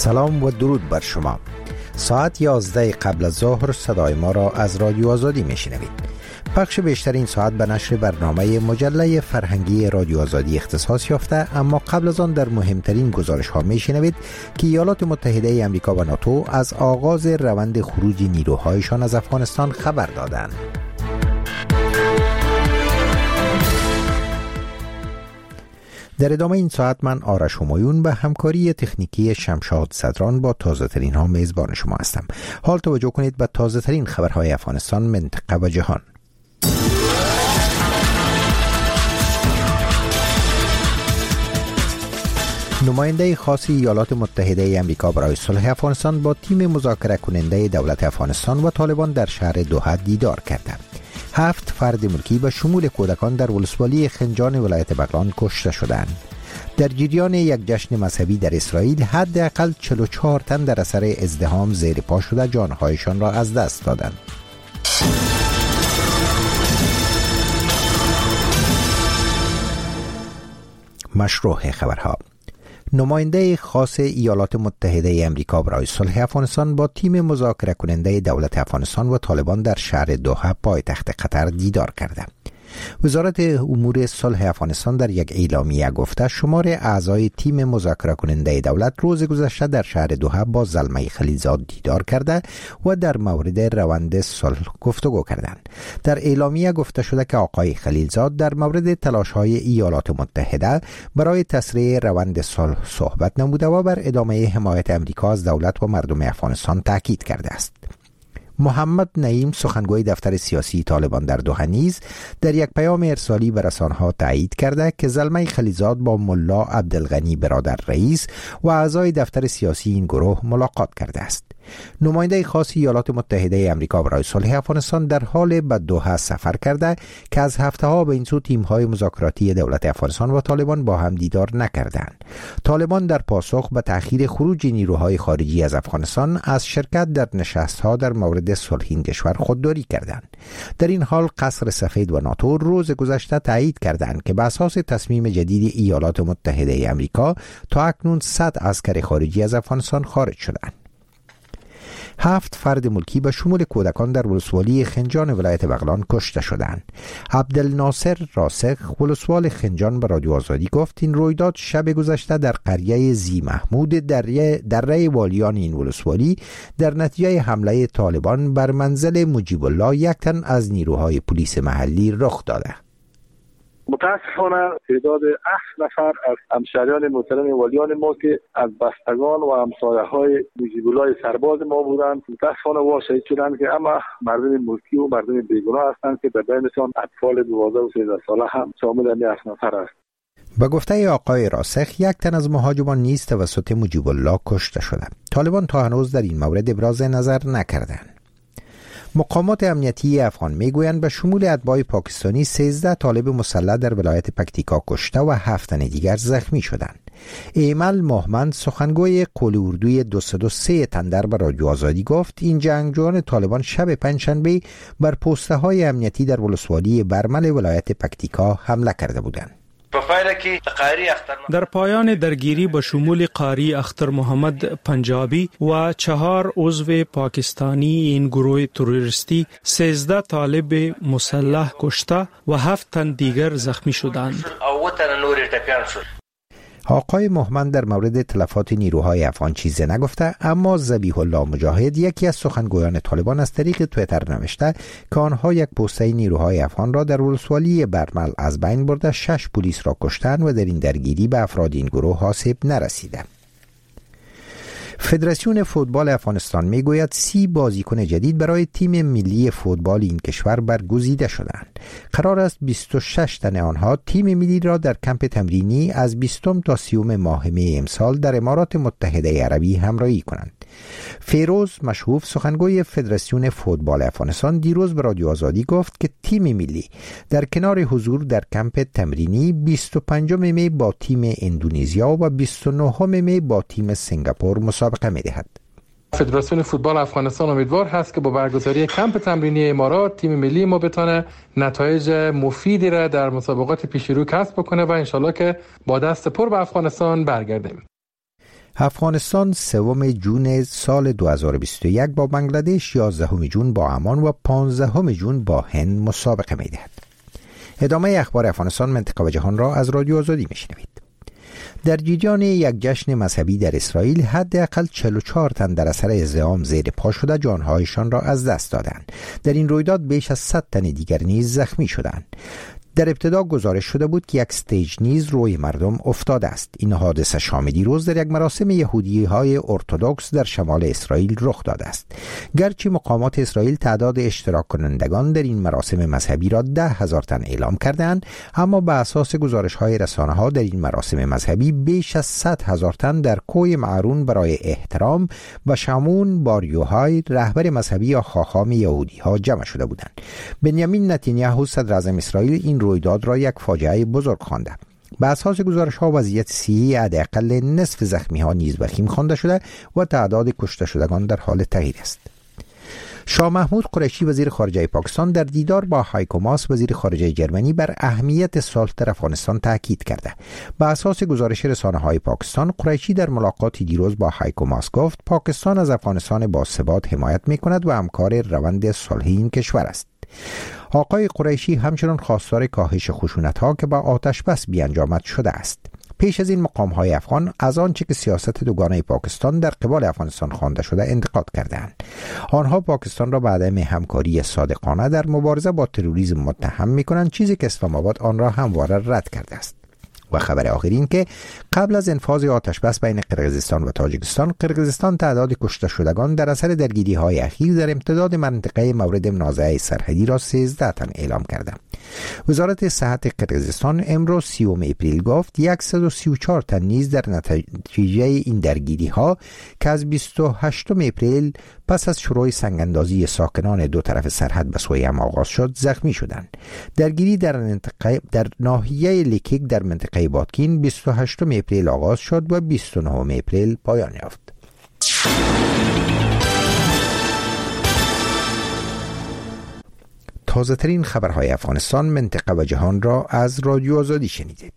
سلام و درود بر شما. ساعت 11 قبل از ظهر صدای ما را از رادیو آزادی میشنوید. بخش بیشتر این ساعت به نشر برنامه مجله فرهنگی رادیو آزادی اختصاص یافته، اما قبل از آن در مهمترین گزارش ها میشنوید که ایالات متحده ای آمریکا و ناتو از آغاز روند خروج نیروهایشان از افغانستان خبر دادند. در ادامه این ساعت من آرش همایون به همکاری تکنیکی شمشاد صدران با تازه ترین ها میزبان شما هستم. حال توجه کنید به تازه ترین خبرهای افغانستان، منطقه و جهان. نماینده خاص ایالات متحده ای آمریکا برای صلح افغانستان با تیم مذاکره کننده دولت افغانستان و طالبان در شهر دوحه دیدار کرده. 7 فرد ملکی به شمول کودکان در ولسوالی خنجان ولایت بغلان کشته شدند. در جریان یک جشن مذهبی در اسرائیل حداقل 44 تن در اثر ازدحام زیر پا شده جانهایشان را از دست دادند. مشروع خبرها. نماینده خاص ایالات متحده ای آمریکا برای صلح افغانستان با تیم مذاکره کننده دولت افغانستان و طالبان در شهر دوحه پایتخت قطر دیدار کرده. وزارت امور صلح افغانستان در یک اعلامیه گفته شمار اعضای تیم مذاکره کننده دولت روز گذشته در شهر دوحه با زلمه خلیلزاد دیدار کرده و در مورد روند صلح گفتگو کردند. در اعلامیه گفته شده که آقای خلیلزاد در مورد تلاش‌های ایالات متحده برای تسریع روند صلح صحبت نموده و بر ادامه حمایت امریکا از دولت و مردم افغانستان تاکید کرده است. محمد نعیم سخنگوی دفتر سیاسی طالبان در دوحه نیز در یک پیام ارسالی به رسانه‌ها تایید کرده که زلمه خلیلزاد با ملا عبدالغنی برادر رئیس و اعضای دفتر سیاسی این گروه ملاقات کرده است. نماینده خاص ایالات متحده آمریکا برای صلح افغانستان در حال به دوحه سفر کرده که از هفته‌ها به این سو تیم‌های مذاکراتی دولت افغانستان و طالبان با هم دیدار نکردند. طالبان در پاسخ به تأخیر خروج نیروهای خارجی از افغانستان از شرکت در نشست‌ها در مورد صلح این کشور خودداری کردند. در این حال قصر سفید و ناتو روز گذشته تایید کردند که بر اساس تصمیم جدید ایالات متحده آمریکا تا اکنون 100 عسکر خارجی از افغانستان خارج شدند. 7 فرد ملکی به شمول کودکان در ولسوالی خنجان ولایت بغلان کشته شدند. عبدالناصر راسخ ولسوال خنجان به رادیو آزادی گفت این رویداد شب گذشته در قریه زی محمود در ری والیان این ولسوالی در نتیجه حمله طالبان بر منزل مجیب الله یک تن از نیروهای پلیس محلی رخ داده. متاسفانه تعداد 8 نفر از همشهریان محترم والیان ما که از بستگان و همسایه‌های مجیب الله سرباز ما بودند متاسفانه شهید شدند که اما مردم ملکی و مردم بیگناه هستند که در بینشان اطفال 12 و 13 ساله هم شامل این 8 نفر است. به گفته آقای راسخ یک تن از مهاجمان نیز توسط مجیب الله کشته شده. طالبان تا هنوز در این مورد ابراز نظر نکردند. مقامات امنیتی افغان میگویند به شمول اتباع پاکستانی 13 طالب مسلح در ولایت پکتیکا کشته و 7 تن دیگر زخمی شدند. ایمل محمد سخنگوی قول اردوی 203 تندر به رادیو آزادی گفت این جنگجویان طالبان شب پنجشنبه بر پوسته های امنیتی در ولسوالی برمل ولایت پکتیکا حمله کرده بودند. در پایان درگیری با شمول قاری اختر محمد پنجابی و 4 عضو پاکستانی این گروه تروریستی 13 طالب مسلح کشته و 7 تن دیگر زخمی شدند. آقای محمد در مورد تلفات نیروهای افغان چیزی نگفته، اما ذبیح الله مجاهد یکی از سخنگویان طالبان از طریق توییتر نوشته که آنها یک پوسته نیروهای افغان را در ولسوالی برمل از بین برده 6 پلیس را کشتند و در این درگیری به افراد این گروه آسیب نرسیده. فدراسیون فوتبال افغانستان میگوید 30 بازیکن جدید برای تیم ملی فوتبال این کشور برگزیده شدند. قرار است 26 تن آنها تیم ملی را در کمپ تمرینی از 20 تا 30 ماه می امسال در امارات متحده عربی همراهی کنند. فیروز مشهوف سخنگوی فدراسیون فوتبال افغانستان دیروز به رادیو آزادی گفت که تیم ملی در کنار حضور در کمپ تمرینی 25 می با تیم اندونزیا و 29 می با تیم سنگاپور مسابقه می دهد. فدراسیون فوتبال افغانستان امیدوار هست که با برگزاری کمپ تمرینی امارات تیم ملی ما بتونه نتایج مفیدی را در مسابقات پیش رو کسب بکنه و انشالله که با دست پر به افغانستان برگردیم. افغانستان 3 جون سال 2021 با بنگلادش، 11 جون با عمان و 15 جون با هند مسابقه می‌دهد. ادامه اخبار افغانستان، منطقه و جهان را از رادیو آزادی میشنوید. در جریان یک جشن مذهبی در اسرائیل حداقل 44 تن در اثر ازدحام زیر پا شده جانهایشان را از دست دادند. در این رویداد بیش از 100 تن دیگر نیز زخمی شدند. در ابتدا گزارش شده بود که یک استیج نیز روی مردم افتاده است. این حادثه شام دیروز در یک مراسم یهودی‌های ارتدوکس در شمال اسرائیل رخ داده است. گرچه مقامات اسرائیل تعداد اشتراک کنندگان در این مراسم مذهبی را 10,000 تن اعلام کردند، اما به اساس گزارش‌های رسانه‌ها در این مراسم مذهبی بیش از 100,000 تن در کوی معرون برای احترام و شمون بار یوحای رهبر مذهبی یا خاخام یهودی‌ها جمع شده بودند. بنیامین نتانیاهو صدر اعظم اسرائیل این رویداد را یک فاجعه بزرگ خوانده. به اساس گزارش‌ها وضعیت صحی حداقل نصف زخمی‌ها نیز وخیم خوانده شده و تعداد کشته شدگان در حال تغییر است. شاه محمود قریشی وزیر خارجه پاکستان در دیدار با هایکو ماس وزیر خارجه جرمنی بر اهمیت صلح در افغانستان تاکید کرده. به اساس گزارش رسانه‌های پاکستان، قریشی در ملاقاتی دیروز با هایکو ماس گفت پاکستان از افغانستان باثبات حمایت می‌کند و همکار روند صلحی این کشور است. آقای قریشی همچنان خواستار کاهش خشونت‌ها که با آتش بس بیانجامد شده است. پیش از این مقام‌های افغان از آنچه که سیاست دوگانه پاکستان در قبال افغانستان خوانده شده انتقاد کردند. آنها پاکستان را به عدم همکاری صادقانه در مبارزه با تروریسم متهم می‌کنند، چیزی که اسلام آباد آن را همواره رد کرده است. و خبر آخر این که قبل از انفاذ آتش بس بین قرقیزستان و تاجیکستان، قرقیزستان تعداد کشته شدگان در اثر درگیری‌های اخیر در امتداد منطقه مورد منازعه سرحدی را 13 تن اعلام کرده. وزارت صحت قرقیزستان امروز 30 اپریل گفت 134 تن نیز در نتیجه این درگیری‌ها که از 28 اپریل پس از شروع سنگ‌اندازی ساکنان دو طرف سرحد به سوی هم آغاز شد زخمی شدند. درگیری در ناحیه لیکیک در منطقه بادکین 28 اپریل آغاز شد و 29 اپریل پایان یافت. تازه ترین خبرهای افغانستان، منطقه و جهان را از رادیو آزادی شنیدید.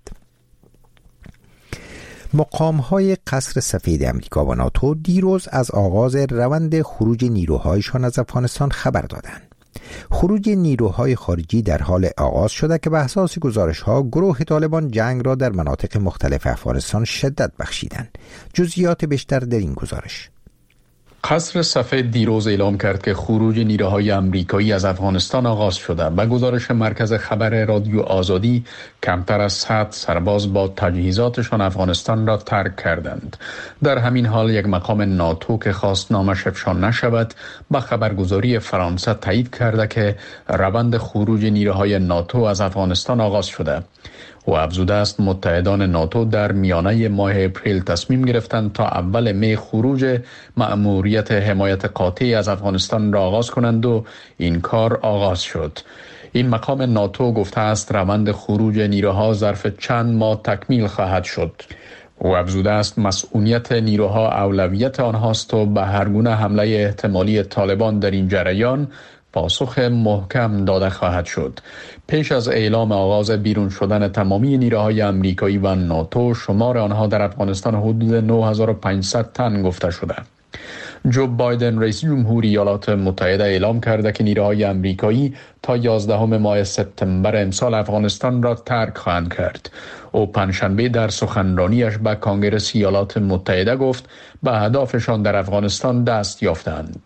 مقام‌های قصر سفید امریکا و ناتو دیروز از آغاز روند خروج نیروهایشان از افغانستان خبر دادند. خروج نیروهای خارجی در حال آغاز شده که به اساس گزارش‌ها گروه طالبان جنگ را در مناطق مختلف افغانستان شدت بخشیدند. جزئیات بیشتر در این گزارش. قصر سفید دیروز اعلام کرد که خروج نیروهای آمریکایی از افغانستان آغاز شده. به گزارش مرکز خبر رادیو آزادی، کمتر از 100 سرباز با تجهیزاتشان افغانستان را ترک کردند. در همین حال یک مقام ناتو که خواست نامش افشا نشود، به خبرگزاری فرانسه تایید کرده که روند خروج نیروهای ناتو از افغانستان آغاز شده. و افزوده است متحدان ناتو در میانه ماه اپریل تصمیم گرفتند تا اول می خروج مأموریت حمایت قاطع از افغانستان را آغاز کنند و این کار آغاز شد. این مقام ناتو گفته است روند خروج نیروها ظرف چند ماه تکمیل خواهد شد. و افزوده است مسئولیت نیروها اولویت آنهاست و به هر گونه حمله احتمالی طالبان در این جریان پاسخ محکم داده خواهد شد. پیش از اعلام آغاز بیرون شدن تمامی نیروهای آمریکایی و ناتو، شمار آنها در افغانستان حدود 9500 تن گفته شده. جو بایدن رئیس جمهوری ایالات متحده اعلام کرده که نیروهای آمریکایی تا 11 ماه سپتامبر امسال افغانستان را ترک خواهند کرد. او پنجشنبه در سخنرانیش به کنگره ایالات متحده گفت به اهدافشان در افغانستان دست یافتند.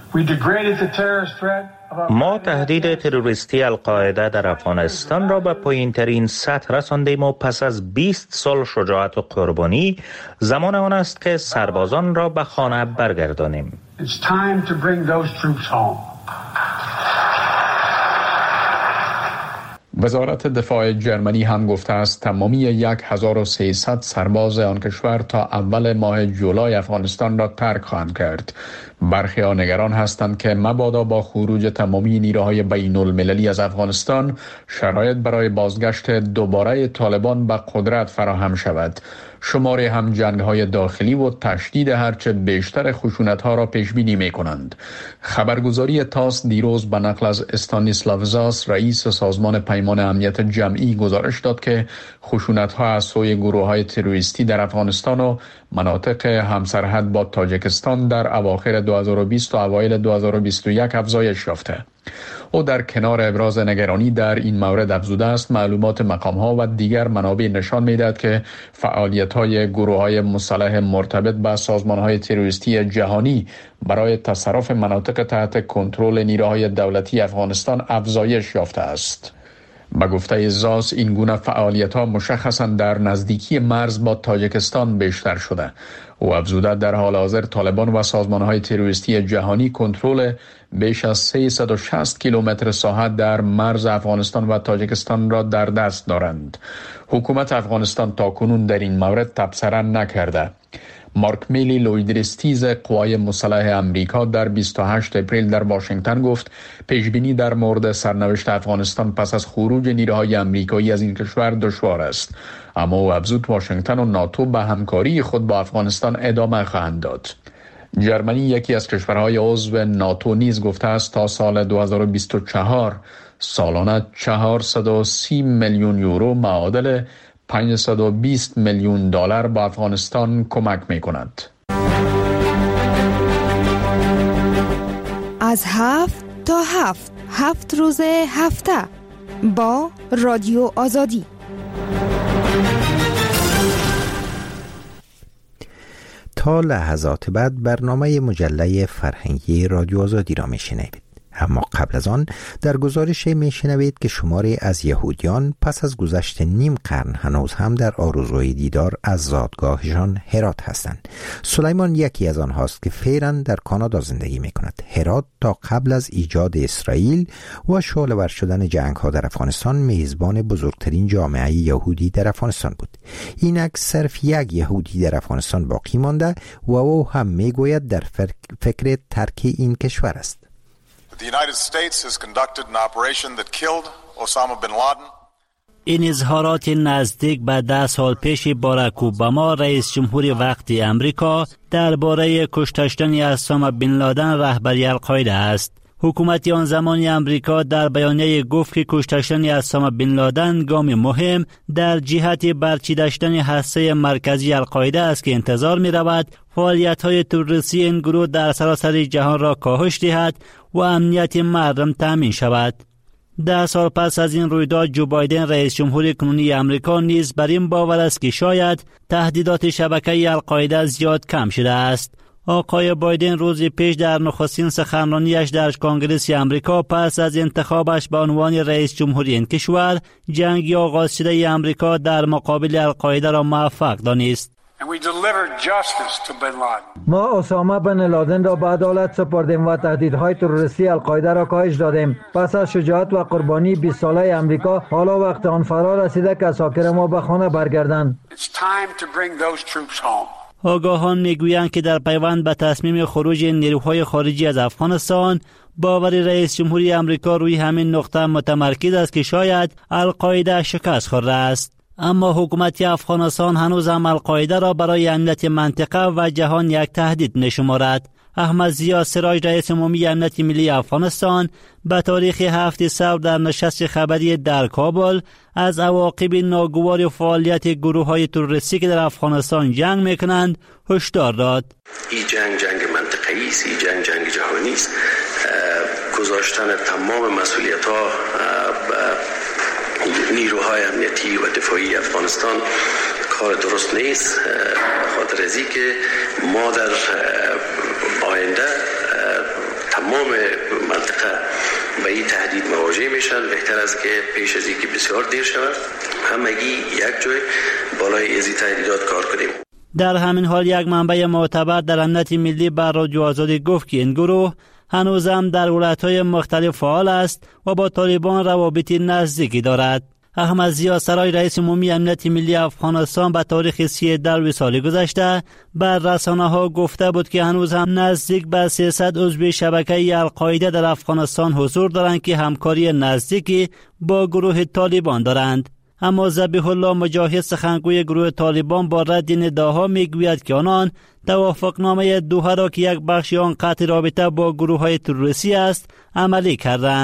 ما تهدید تروریستی القاعده در افغانستان را به پایین‌ترین سطح رساندیم و پس از 20 سال شجاعت و قربانی زمان آن است که سربازان را به خانه برگردانیم. وزارت دفاع جرمنی هم گفته است تمامی 1300 سرباز آن کشور تا اول ماه جولای افغانستان را ترک خواهند کرد. برخی ها نگران هستند که مبادا با خروج تمامی نیروهای بین المللی از افغانستان شرایط برای بازگشت دوباره طالبان به قدرت فراهم شود. شماری هم جنگ‌های داخلی و تشدید هرچه بیشتر خشونت‌ها را پیش بینی می‌کنند. خبرگزاری تاس دیروز به نقل از استانیسلاو زاس رئیس سازمان پیمان امنیت جمعی گزارش داد که خشونت‌ها از سوی گروه‌های تروریستی در افغانستان و مناطق همسرحد با تاجیکستان در اواخر 2020 و اوایل 2021 افزایش یافته. او در کنار ابراز نگرانی در این مورد افزوده است معلومات مقام‌ها و دیگر منابع نشان می‌دهد که فعالیت‌های گروه‌های مسلح مرتبط با سازمان‌های تروریستی جهانی برای تصرف مناطق تحت کنترل نیروهای دولتی افغانستان افزایش یافته است. به گفته زاس این گونه فعالیت‌ها مشخصاً در نزدیکی مرز با تاجیکستان بیشتر شده. او افزوده در حال حاضر طالبان و سازمان‌های تروریستی جهانی کنترل بیش از 360 کیلومتر ساحه در مرز افغانستان و تاجیکستان را در دست دارند. حکومت افغانستان تاکنون در این مورد تبصره نکرده. مارک میلی لویدرستیز قوای مسلح امریکا در 28 اپریل در واشنگتن گفت پیشبینی در مورد سرنوشت افغانستان پس از خروج نیروهای امریکایی از این کشور دشوار است، اما او افزود واشنگتن و ناتو به همکاری خود با افغانستان ادامه خواهند داد. جرمنی یکی از کشورهای عضو ناتو نیز گفته است تا سال 2024 سالانه 430 میلیون یورو معادل 520 میلیون دلار به افغانستان کمک می کند. از 7 تا 7 روز هفته با رادیو آزادی. تا لحظات بعد برنامه مجله فرهنگی رادیو آزادی را میشنوید. اما قبل از آن در گزارش میشنوید که شماری از یهودیان پس از گذشت نیم قرن هنوز هم در آرزوی دیدار از زادگاهشان هرات هستند. سلیمان یکی از آنهاست که فعلا در کانادا زندگی میکند. هرات تا قبل از ایجاد اسرائیل و شعله‌ور شدن جنگ‌ها در افغانستان میزبان بزرگترین جامعه یهودی در افغانستان بود. اینک صرف یک یهودی در افغانستان باقی مانده و او هم میگوید در فکر ترک این کشور است. The United States has conducted an operation that killed Osama bin Laden. این اظهارات نزدیک به 10 سال پیش باراک اوباما رئیس جمهور وقتی امریکا درباره کشتن اسامه بن لادن رهبری القاعده است. حکومت آن زمانی امریکا در بیانیه گفت که کشتن اسامه بن لادن گام مهم در جهت برچیدن هسته مرکزی القاعده است که انتظار می رود فعالیت‌های تروریستی این گروه در سراسر جهان را کاهش دهد و امنیت مردم تامین شود. 10 سال پس از این رویداد جو بایدن رئیس جمهور کنونی امریکا نیز بر این باور است که شاید تهدیدات شبکه القاعده زیاد کم شده است. آقای بایدن روز پیش در نخستین سخنرانیش در کنگره امریکا پس از انتخابش به عنوان رئیس جمهوری این کشور جنگ آغاز شده امریکا در مقابل القاعده را موفق دانست. ما اسامه بن لادن را به عدالت سپردیم و تهدیدهای تروریستی القاعده را کاهش دادیم. پس از شجاعت و قربانی 20 ساله امریکا حالا وقت آن فرا رسیده که اساکر ما به خانه برگردند. آگاهان میگویند که در پیوند به تصمیم خروج نیروهای خارجی از افغانستان باور رئیس جمهوری امریکا روی همین نقطه متمرکز است که شاید القاعده شکست خورده است. اما حکومت افغانستان هنوز هم القاعده را برای امنیت منطقه و جهان یک تهدید می‌شمارد. احمد ضیا سراج رئیس عمومی امنیت ملی افغانستان به تاریخ 7 صبر در نشست خبری در کابل از عواقب ناگوار فعالیت گروه‌های تروریستی که در افغانستان جنگ می‌کنند هشدار داد. این جنگ منطقه‌ای است، این جنگ جهانی است. گذاشتن تمام مسئولیت‌ها نیروهای امنیتی و دفاعی افغانستان کار درست نیست، خاطر از این که ما در آینده تمام منطقه به این تهدید مواجه میشن. بهتر است که پیش از اینکه بسیار دیر شود همگی یک جای بالای از این تهدیدات کار کنیم. در همین حال یک منبع معتبر در امنیت ملی بر رادیو آزادی گفت که این گروه هنوز هم در ولایت‌های مختلف فعال است و با طالبان روابط نزدیکی دارد. احمد ضیا سرای رئیس عمومی امنیت ملی افغانستان به تاریخ 13 سال گذشته بر رسانه‌ها گفته بود که هنوز هم نزدیک به 300 عضو شبکه القاعده در افغانستان حضور دارند که همکاری نزدیکی با گروه طالبان دارند. اما ذبیح الله مجاهد سخنگوی گروه طالبان با رد این ادعاها میگوید که آنان توافقنامه دوحه را که یک بخش آن قطع رابطه با گروه‌های تروریستی است عملی کردند.